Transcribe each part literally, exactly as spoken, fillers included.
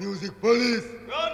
Music police. Run.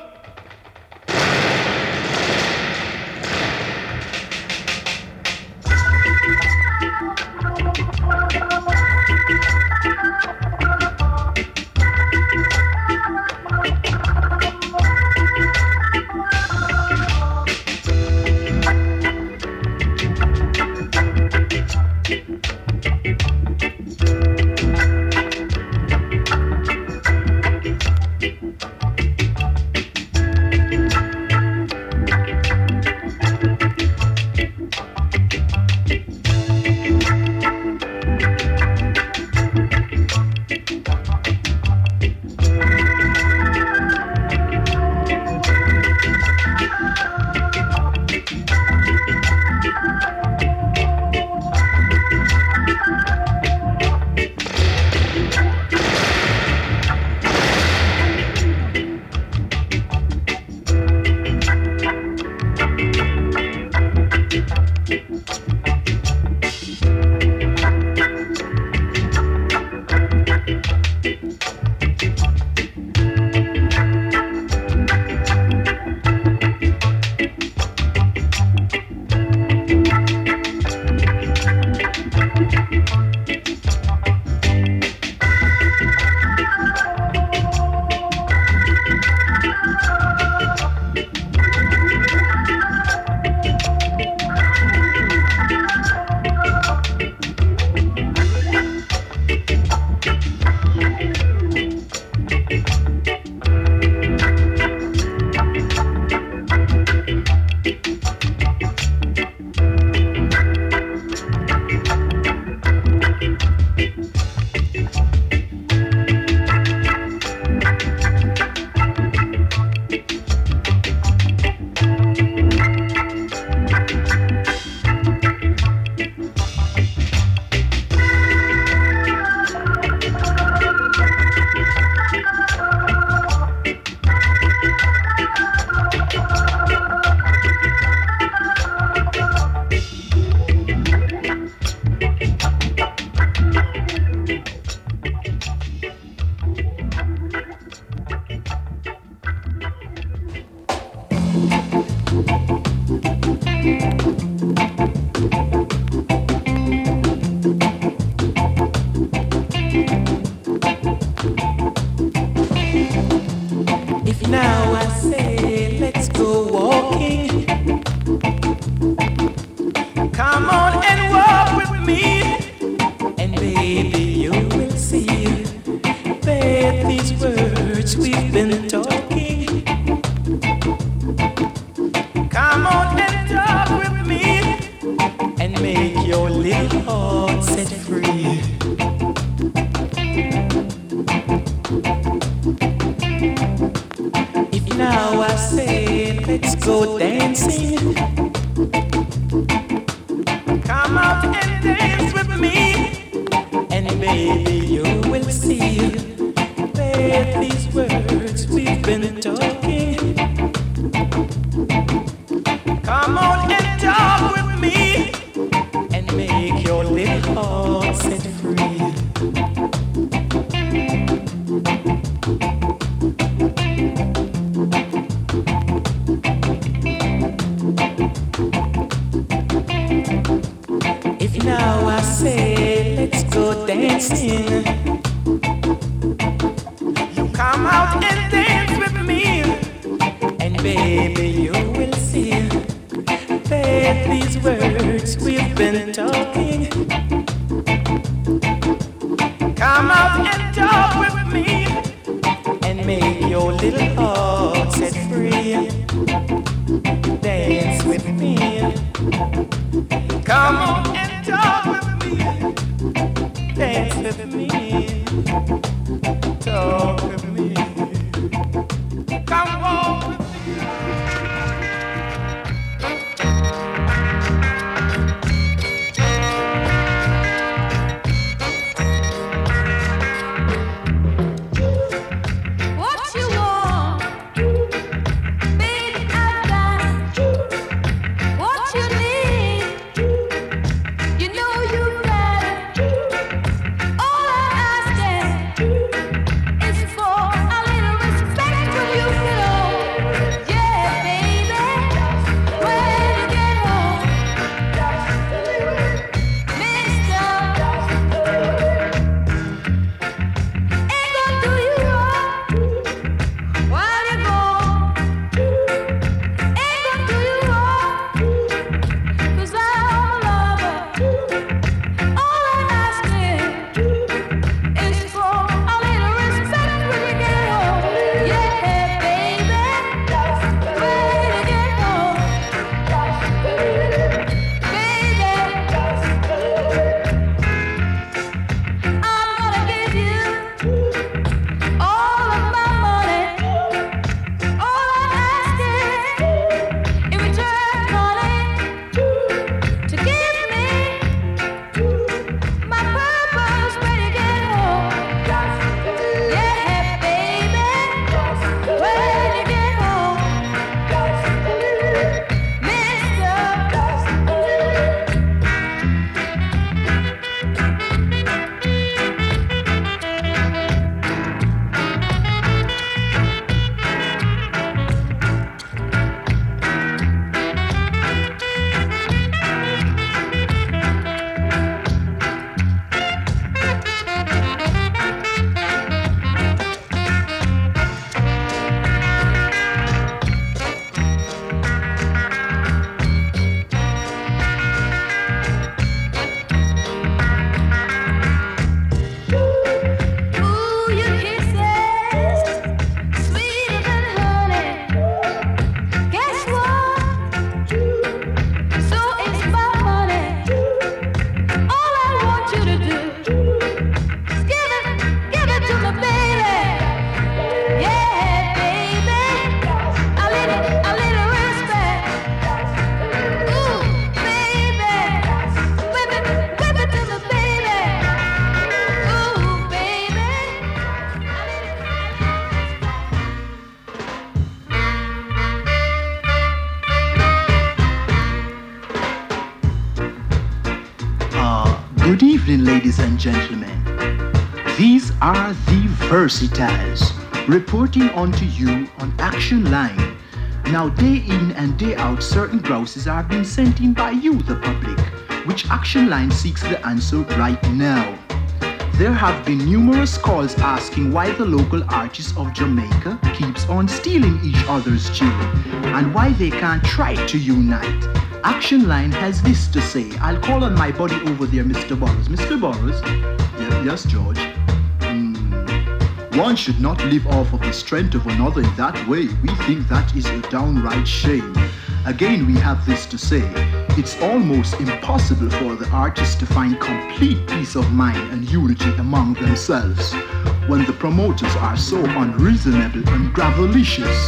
evening, ladies and gentlemen. These are the Versatiles, reporting unto you on Action Line. Now, day in and day out, certain grouses are being sent in by you, the public, which Action Line seeks the answer right now. There have been numerous calls asking why the local artists of Jamaica keeps on stealing each other's tune and why they can't try to unite. Action Line has this to say. I'll call on my buddy over there, Mister Burrows. Mister Burrows? Yeah, yes, George. Mm. One should not live off of the strength of another in that way. We think that is a downright shame. Again, we have this to say. It's almost impossible for the artists to find complete peace of mind and unity among themselves when the promoters are so unreasonable and gravelicious.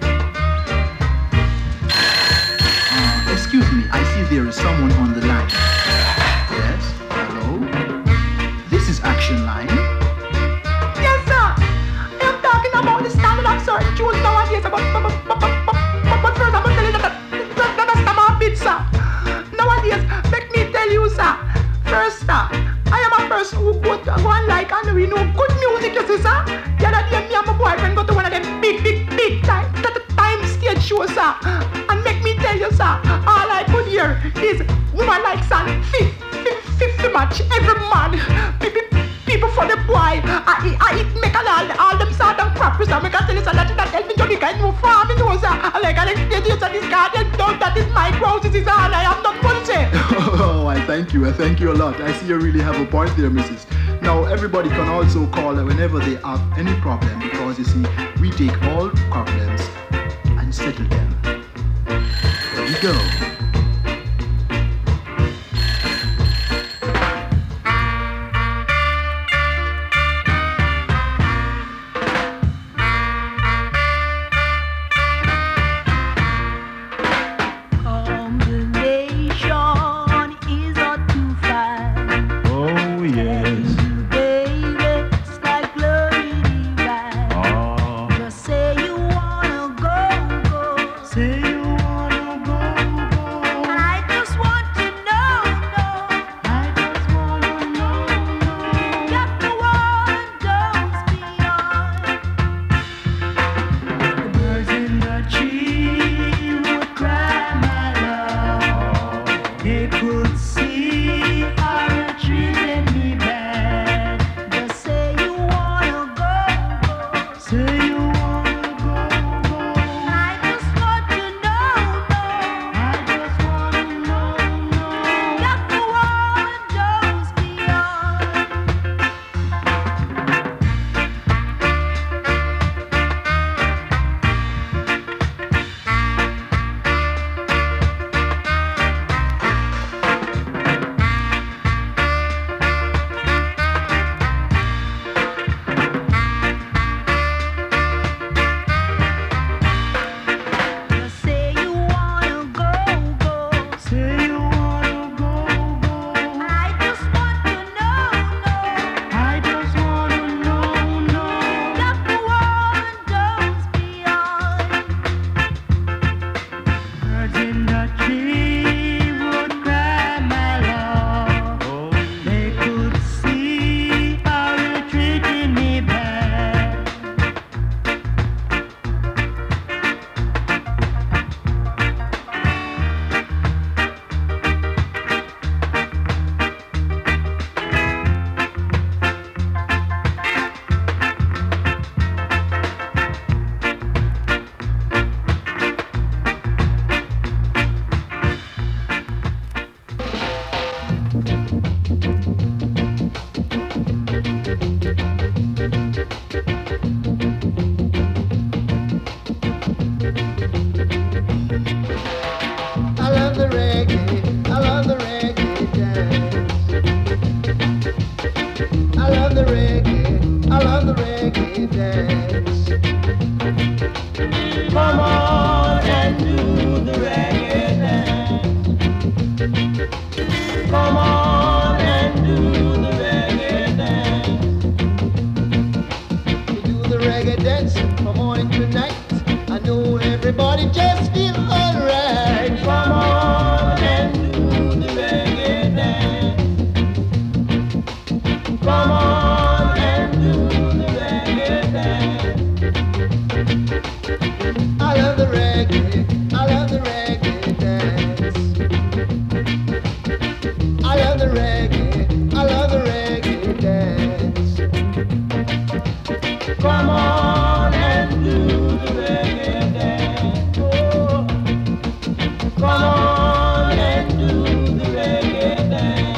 Uh, excuse me, I see there is someone on the line. Yes, hello? This is Action Line. Yes, sir. I am talking about the standard of certain tunes nowadays, but, but, but, but, but, but first I'm going to tell you that that- that- that's my bit, sir. Nowadays, make me tell you, sir. First, sir, I am a person who go, to, go and like and we know good music, you see, sir. The other day, me and my boyfriend go to one of them big, big, big time, time stage shows, sir. And make me tell you, sir, all I could hear is woman like son, fifty, fifty match, every man, people, people for the boy. I, I, I make all, all them sort of crap, sir. Make I tell you, sir, that that help me to the kind of farm, you know, sir. And like I explain to you, sir, this garden, don't, that is my house, this is all I am not going to say. Oh, I thank you. I thank you a lot. I see you really have a point there, missus Now, everybody can also call whenever they have any problem because, you see, we take all problems and settle them. There we go. Come on and do the reggae dance. Oh. Come on and do the reggae dance.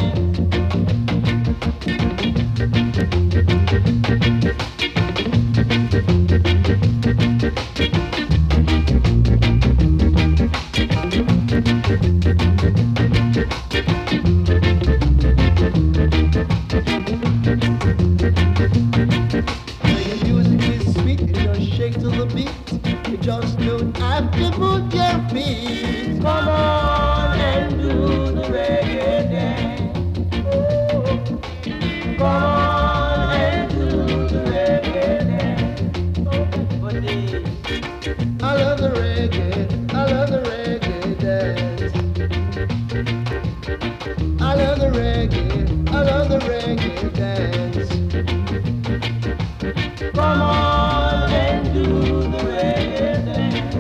Just don't have to put your feet. Come on and do the reggae dance. Ooh. Come on and do the reggae dance. I love the reggae, I love the reggae dance. I love the reggae, I love the reggae dance. Come on and do the reggae dance.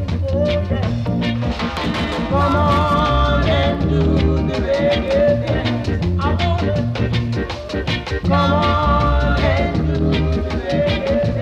Come on and do the reggae dance. I want it. Come on and do the reggae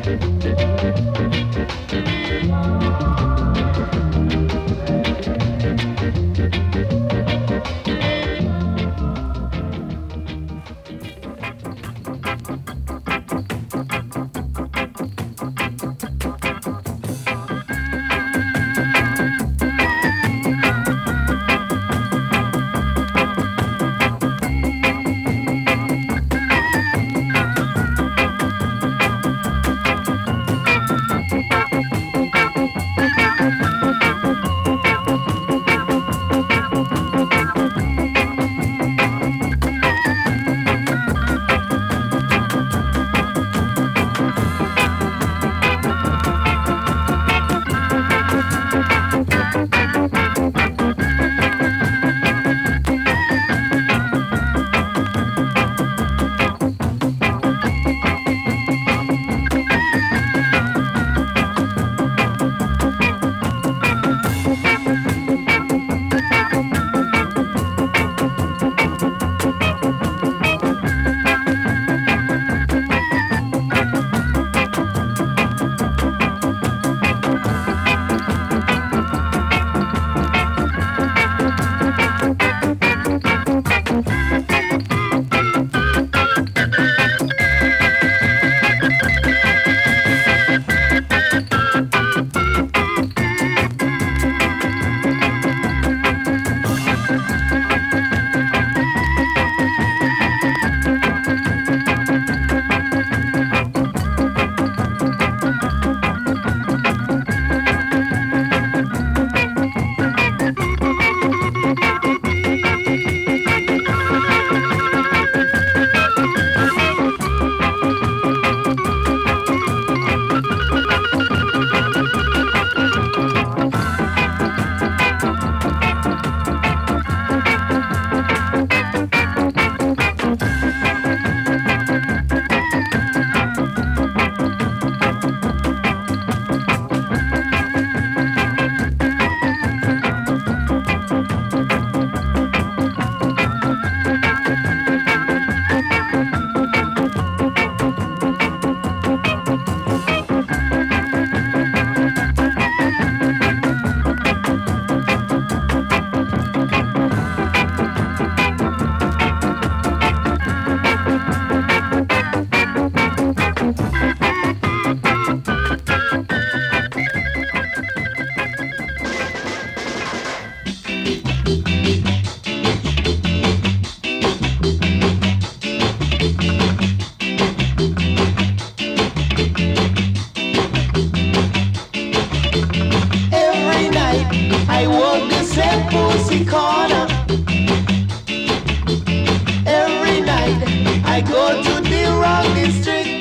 I go to the wrong district.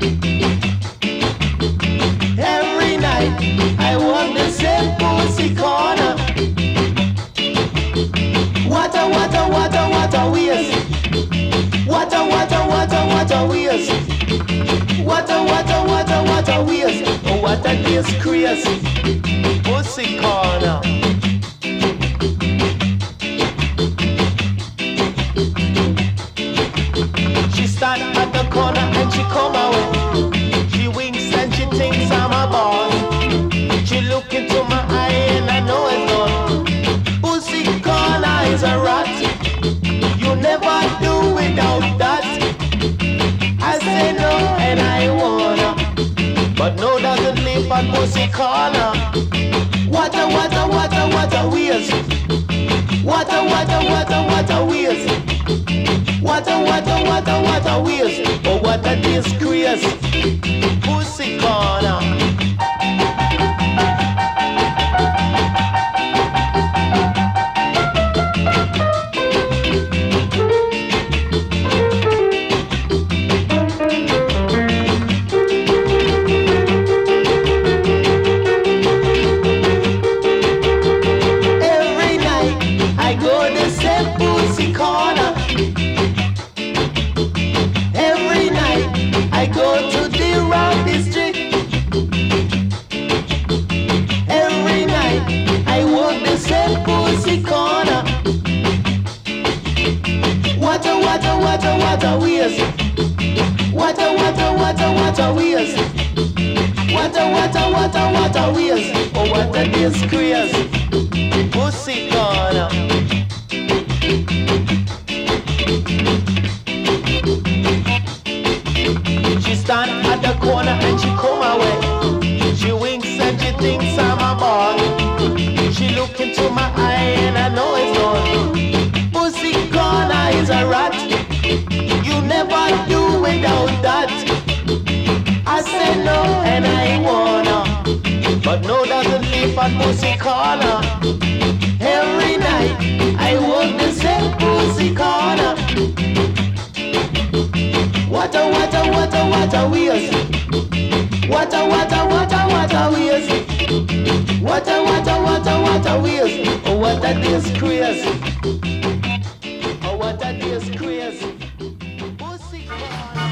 Every night I walk the same pussy corner. Water, water, water, water waste. Water, water, water, water waste. Water, water, water, water waste. Oh, what a disgrace. Pussy corner. She stand at the corner and she come away. She winks but no doesn't live on pussy corner. What a, what a, what a, what a waste. What a, what a, what a, what a waste. What a, what a, what a, what a waste. Oh, what a disgrace. Pussy corner. What a, what a waste. What a, what a, what a, what a waste. What a, what a, what a, what a waste. Oh, what a disgrace. Pussy corner. She stand at the corner and she come away. She winks and she thinks I'm a boy. She look into my eye and I know it's gone. Pussy corner is a rat. You never do without that. I say no and I ain't wanna, but no doesn't live on pussy corner. Every night I walk the same pussy corner. What a, what a, what a, what a waste. What a, what a, what a, what a waste. What a, what a, what a, what a waste. Oh, what a disgrace. Oh, what a disgrace. Pussy corner.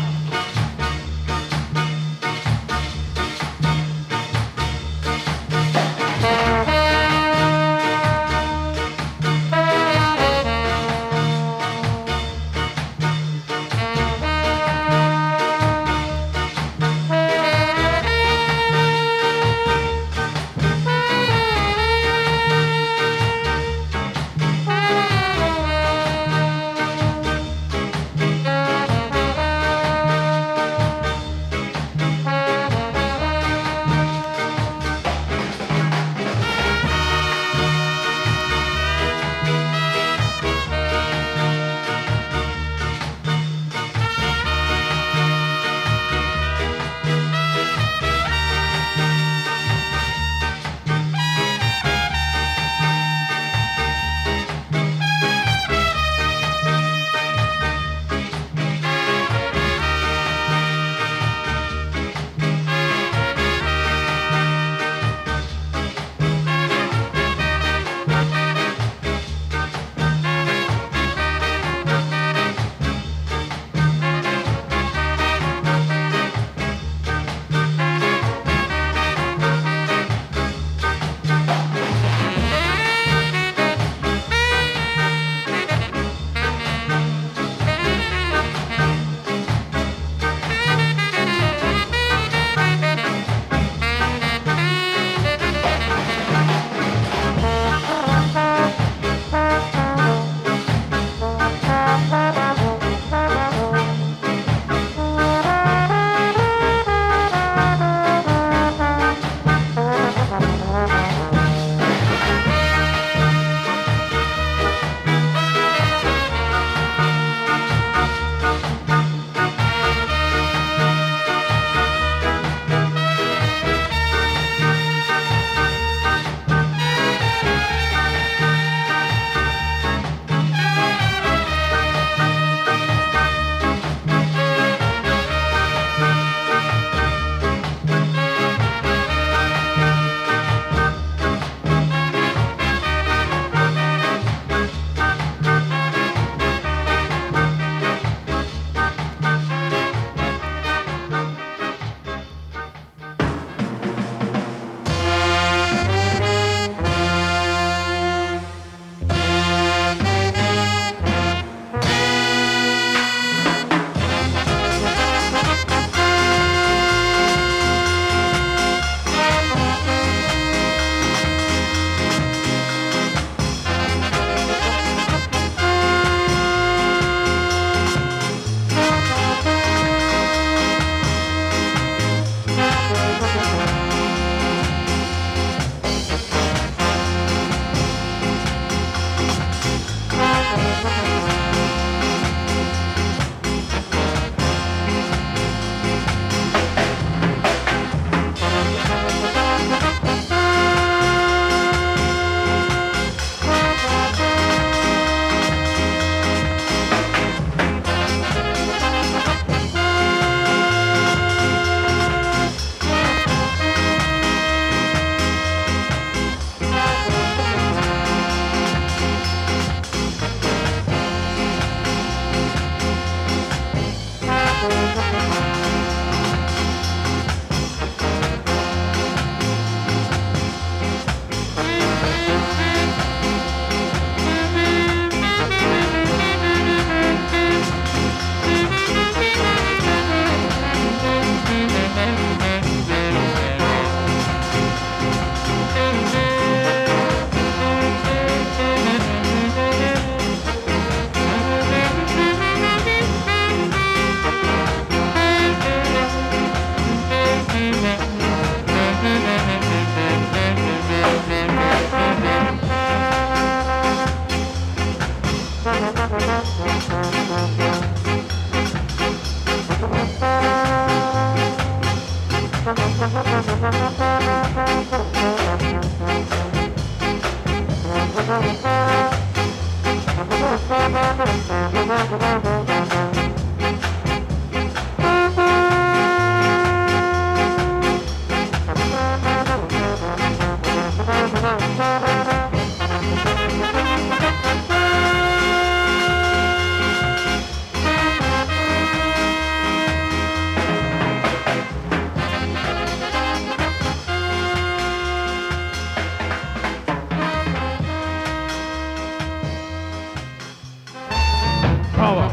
Power.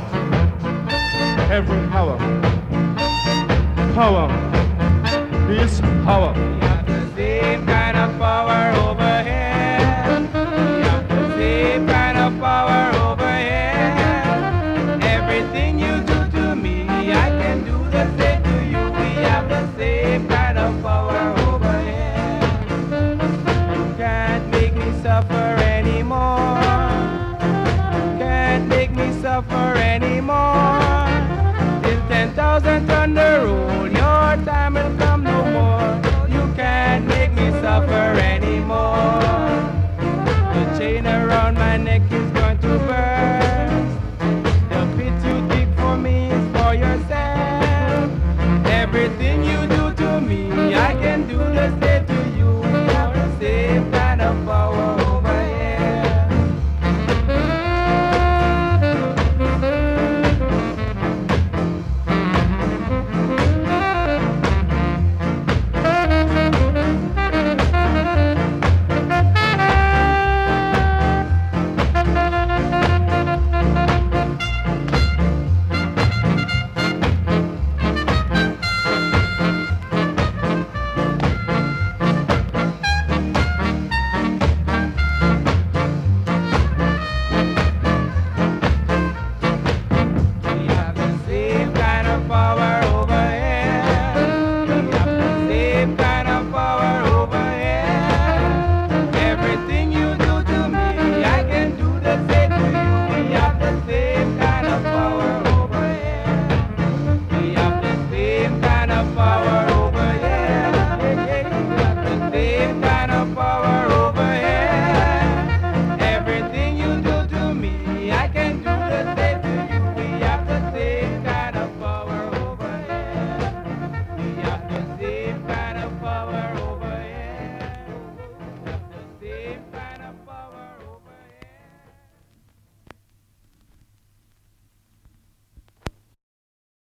Every power. Power. This power.